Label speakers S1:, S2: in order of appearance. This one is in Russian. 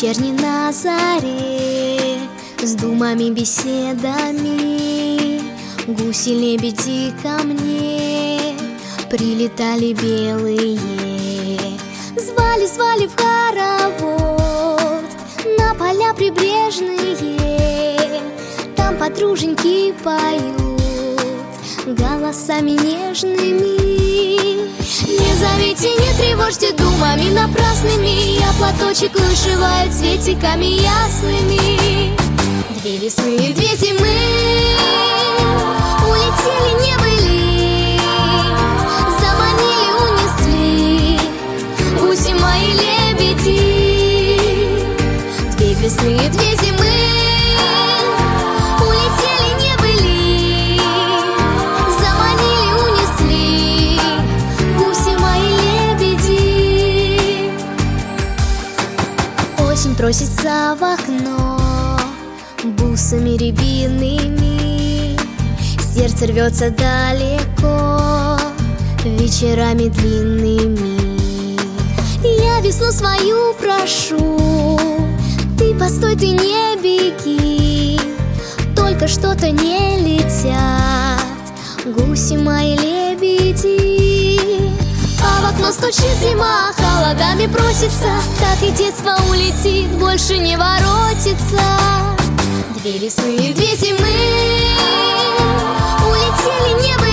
S1: вечерний на заре, с думами, беседами, гуси-лебеди ко мне прилетали белые. Звали в хоровод на поля прибрежные, там подруженьки поют голосами нежными. Не зовите, не тревожьте думами напрасными, я платочек вышиваю цветиками ясными. Две весны, две зимы улетели, не были, заманили, унесли гуси мои лебеди. Две весны, две зимы улетели, не были, заманили, унесли гуси мои лебеди. Осень просится в окно бусами рябиными, сердце рвется далеко вечерами длинными. Я весну свою прошу, ты постой, ты не беги, только что-то не летят гуси мои лебеди. А в окно стучит зима, холодами просится, так и детство улетит, больше не воротится. Две весны, две зимы улетели, не